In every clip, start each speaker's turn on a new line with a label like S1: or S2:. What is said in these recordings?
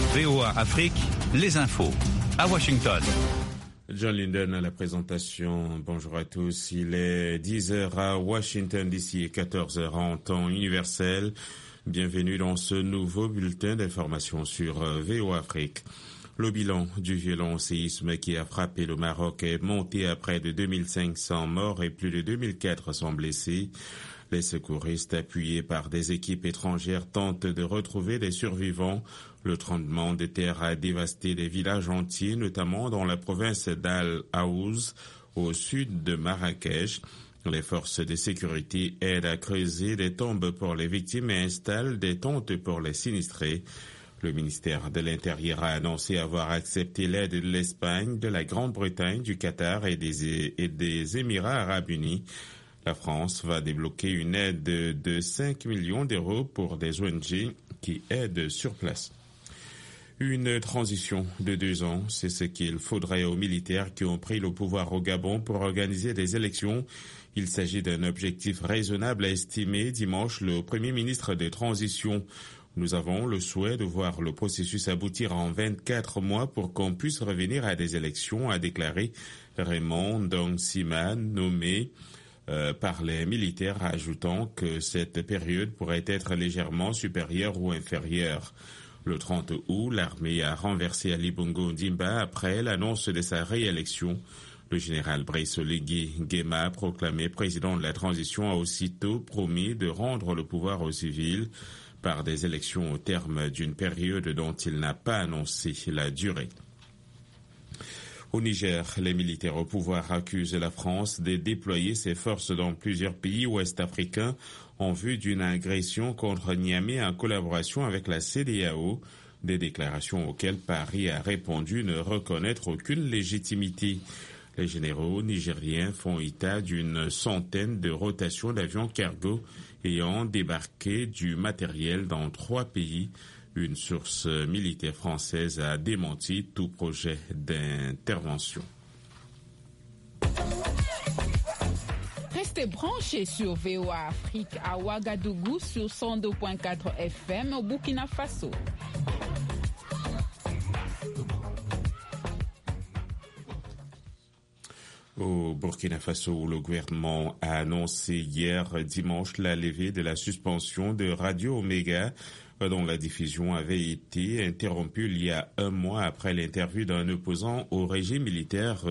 S1: VOA Afrique, les infos. À Washington.
S2: John Linden à la présentation. Bonjour à tous. Il est 10h à Washington d'ici 14h en temps universel. Bienvenue dans ce nouveau bulletin d'information sur VOA Afrique. Le bilan du violent séisme qui a frappé le Maroc est monté à près de 2500 morts et plus de 2400 blessés. Les secouristes, appuyés par des équipes étrangères, tentent de retrouver des survivants. Le tremblement de terre a dévasté des villages entiers, notamment dans la province d'Al Aouz, au sud de Marrakech. Les forces de sécurité aident à creuser des tombes pour les victimes et installent des tentes pour les sinistrés. Le ministère de l'Intérieur a annoncé avoir accepté l'aide de l'Espagne, de la Grande-Bretagne, du Qatar et des Émirats arabes unis. La France va débloquer une aide de 5 millions d'euros pour des ONG qui aident sur place. Une transition de 2 ans, c'est ce qu'il faudrait aux militaires qui ont pris le pouvoir au Gabon pour organiser des élections. Il s'agit d'un objectif raisonnable à estimer, dimanche, le Premier ministre de transition. Nous avons le souhait de voir le processus aboutir en 24 mois pour qu'on puisse revenir à des élections, a déclaré Raymond Dong-Siman, nommé par les militaires, ajoutant que cette période pourrait être légèrement supérieure ou inférieure. Le 30 août, l'armée a renversé Ali Bongo Ndimba après l'annonce de sa réélection. Le général Brice Oligui Nguema, proclamé président de la transition, a aussitôt promis de rendre le pouvoir aux civils par des élections au terme d'une période dont il n'a pas annoncé la durée. Au Niger, les militaires au pouvoir accusent la France de déployer ses forces dans plusieurs pays ouest-africains en vue d'une agression contre Niamey en collaboration avec la CEDEAO, des déclarations auxquelles Paris a répondu ne reconnaître aucune légitimité. Les généraux nigériens font état d'une centaine de rotations d'avions cargo ayant débarqué du matériel dans 3 pays. Une source militaire française a démenti tout projet d'intervention.
S3: Restez branchés sur VOA Afrique à Ouagadougou sur 102.4 FM au Burkina Faso.
S2: Au Burkina Faso, le gouvernement a annoncé hier dimanche la levée de la suspension de Radio Omega, dont la diffusion avait été interrompue il y a 1 mois après l'interview d'un opposant au régime militaire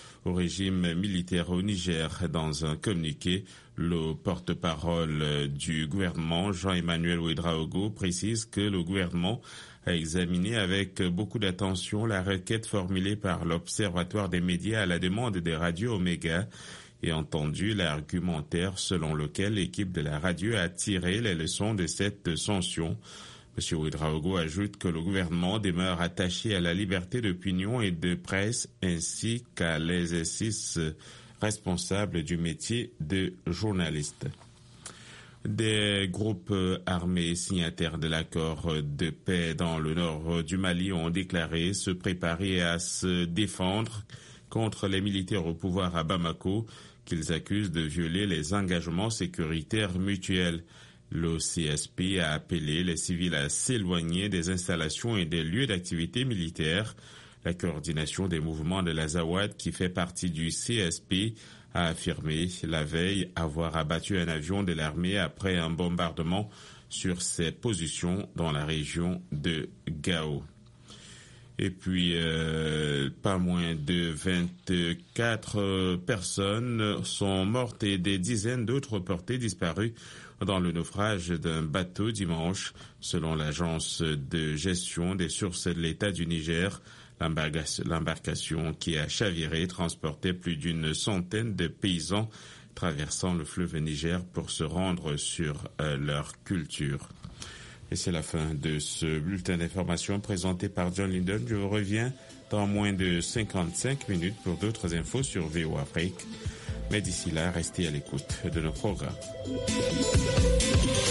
S2: au Niger. Dans un communiqué, le porte-parole du gouvernement, Jean-Emmanuel Ouedraogo, précise que le gouvernement a examiné avec beaucoup d'attention la requête formulée par l'Observatoire des médias à la demande des radios Omega et entendu l'argumentaire selon lequel l'équipe de la radio a tiré les leçons de cette sanction. M. Ouedraogo ajoute que le gouvernement demeure attaché à la liberté d'opinion et de presse ainsi qu'à l'exercice responsable du métier de journaliste. Des groupes armés signataires de l'accord de paix dans le nord du Mali ont déclaré se préparer à se défendre contre les militaires au pouvoir à Bamako qu'ils accusent de violer les engagements sécuritaires mutuels. Le CSP a appelé les civils à s'éloigner des installations et des lieux d'activité militaire. La coordination des mouvements de l'Azawad, qui fait partie du CSP, a affirmé la veille avoir abattu un avion de l'armée après un bombardement sur ses positions dans la région de Gao. Et puis, pas moins de 24 personnes sont mortes et des dizaines d'autres portées disparues dans le naufrage d'un bateau dimanche. Selon l'agence de gestion des sources de l'État du Niger, l'embarcation qui a chaviré transportait plus d'une centaine de paysans traversant le fleuve Niger pour se rendre sur leur culture. Et c'est la fin de ce bulletin d'information présenté par John Linden. Je vous reviens dans moins de 55 minutes pour d'autres infos sur VOA Afrique. Mais d'ici là, restez à l'écoute de nos programmes.